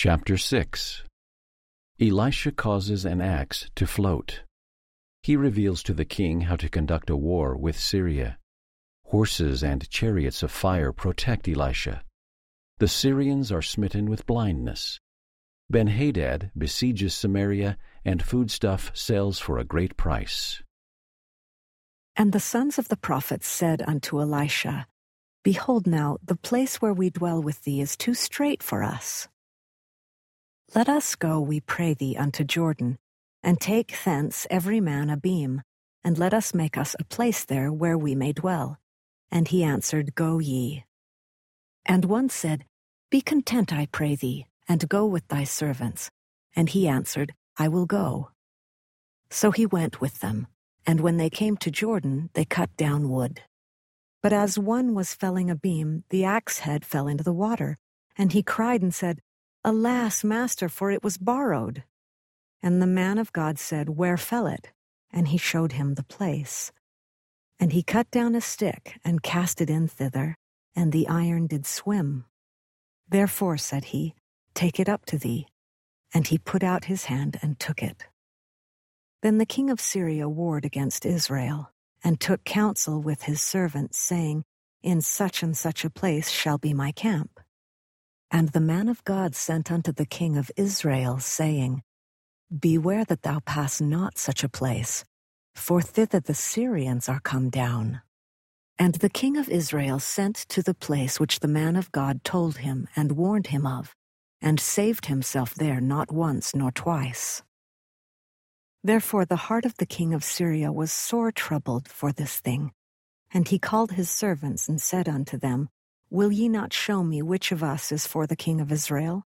Chapter 6. Elisha causes an axe to float. He reveals to the king how to conduct a war with Syria. Horses and chariots of fire protect Elisha. The Syrians are smitten with blindness. Ben-Hadad besieges Samaria, and foodstuff sells for a great price. And the sons of the prophets said unto Elisha, Behold now, the place where we dwell with thee is too strait for us. Let us go, we pray thee, unto Jordan, and take thence every man a beam, and let us make us a place there where we may dwell. And he answered, Go ye. And one said, Be content, I pray thee, and go with thy servants. And he answered, I will go. So he went with them, and when they came to Jordan, they cut down wood. But as one was felling a beam, the axe head fell into the water, and he cried and said, Alas, master, for it was borrowed. And the man of God said, Where fell it? And he showed him the place. And he cut down a stick, and cast it in thither, and the iron did swim. Therefore, said he, Take it up to thee. And he put out his hand and took it. Then the king of Syria warred against Israel, and took counsel with his servants, saying, In such and such a place shall be my camp. And the man of God sent unto the king of Israel, saying, Beware that thou pass not such a place, for thither the Syrians are come down. And the king of Israel sent to the place which the man of God told him and warned him of, and saved himself there not once nor twice. Therefore the heart of the king of Syria was sore troubled for this thing. And he called his servants and said unto them, Will ye not show me which of us is for the king of Israel?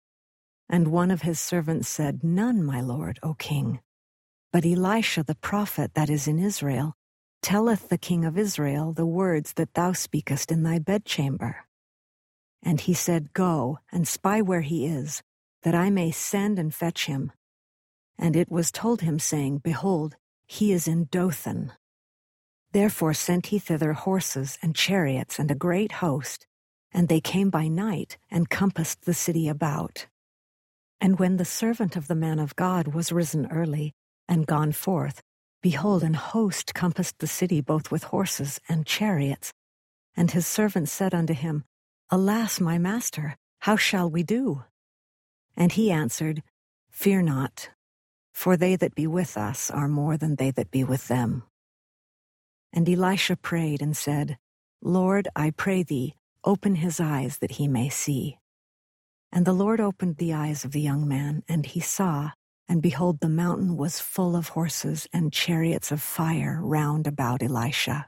And one of his servants said, None, my lord, O king. But Elisha the prophet that is in Israel telleth the king of Israel the words that thou speakest in thy bedchamber. And he said, Go, and spy where he is, that I may send and fetch him. And it was told him, saying, Behold, he is in Dothan. Therefore sent he thither horses and chariots and a great host, and they came by night and compassed the city about. And when the servant of the man of God was risen early and gone forth, behold, an host compassed the city both with horses and chariots. And his servant said unto him, Alas, my master, how shall we do? And he answered, Fear not, for they that be with us are more than they that be with them. And Elisha prayed and said, Lord, I pray thee, open his eyes that he may see. And the Lord opened the eyes of the young man, and he saw, and behold, the mountain was full of horses and chariots of fire round about Elisha.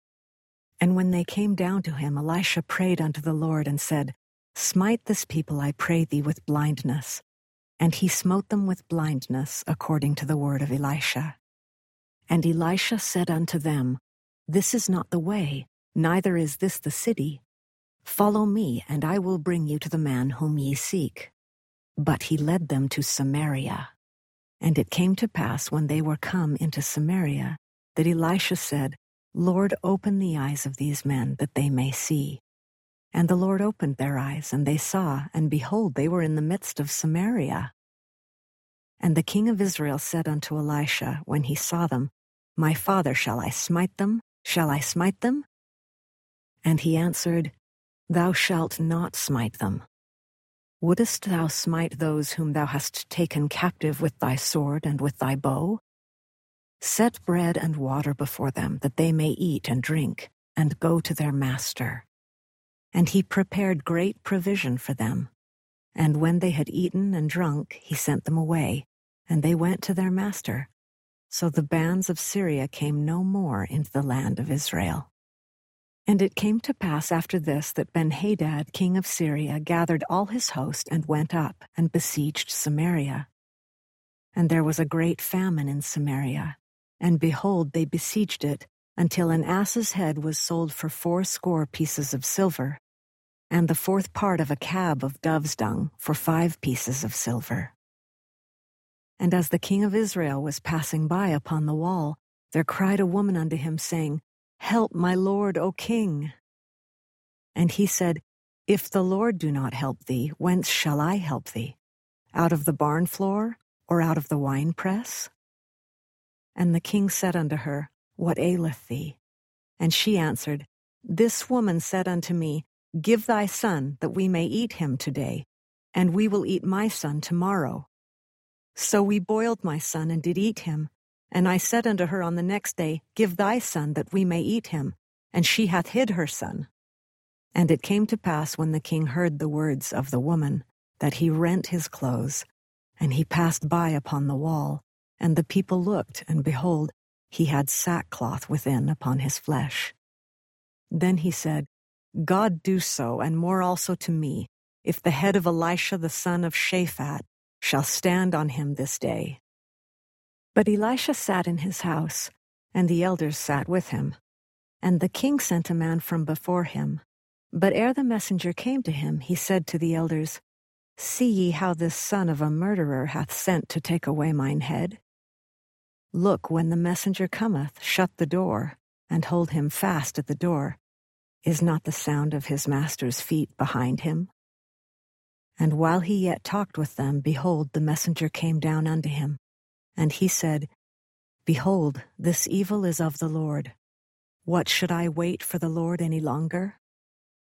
And when they came down to him, Elisha prayed unto the Lord and said, Smite this people, I pray thee, with blindness. And he smote them with blindness according to the word of Elisha. And Elisha said unto them, This is not the way, neither is this the city. Follow me, and I will bring you to the man whom ye seek. But he led them to Samaria. And it came to pass, when they were come into Samaria, that Elisha said, Lord, open the eyes of these men, that they may see. And the Lord opened their eyes, and they saw, and behold, they were in the midst of Samaria. And the king of Israel said unto Elisha, when he saw them, My father, shall I smite them? Shall I smite them? And he answered, Thou shalt not smite them. Wouldest thou smite those whom thou hast taken captive with thy sword and with thy bow? Set bread and water before them, that they may eat and drink, and go to their master. And he prepared great provision for them. And when they had eaten and drunk, he sent them away, and they went to their master. So the bands of Syria came no more into the land of Israel. And it came to pass after this that Ben-Hadad, king of Syria, gathered all his host and went up and besieged Samaria. And there was a great famine in Samaria, and behold, they besieged it, until an ass's head was sold for 80 pieces of silver, and the 4th part of a cab of dove's dung for 5 pieces of silver. And as the king of Israel was passing by upon the wall, there cried a woman unto him, saying, Help, my lord, O king. And he said, If the Lord do not help thee, whence shall I help thee? Out of the barn floor, or out of the winepress? And the king said unto her, What aileth thee? And she answered, This woman said unto me, Give thy son, that we may eat him today, and we will eat my son tomorrow. So we boiled my son, and did eat him. And I said unto her on the next day, Give thy son, that we may eat him. And she hath hid her son. And it came to pass, when the king heard the words of the woman, that he rent his clothes, and he passed by upon the wall. And the people looked, and behold, he had sackcloth within upon his flesh. Then he said, God do so, and more also to me, if the head of Elisha the son of Shaphat shall stand on him this day. But Elisha sat in his house, and the elders sat with him. And the king sent a man from before him. But ere the messenger came to him, he said to the elders, See ye how this son of a murderer hath sent to take away mine head? Look, when the messenger cometh, shut the door, and hold him fast at the door. Is not the sound of his master's feet behind him? And while he yet talked with them, behold, the messenger came down unto him. And he said, Behold, this evil is of the Lord. What should I wait for the Lord any longer?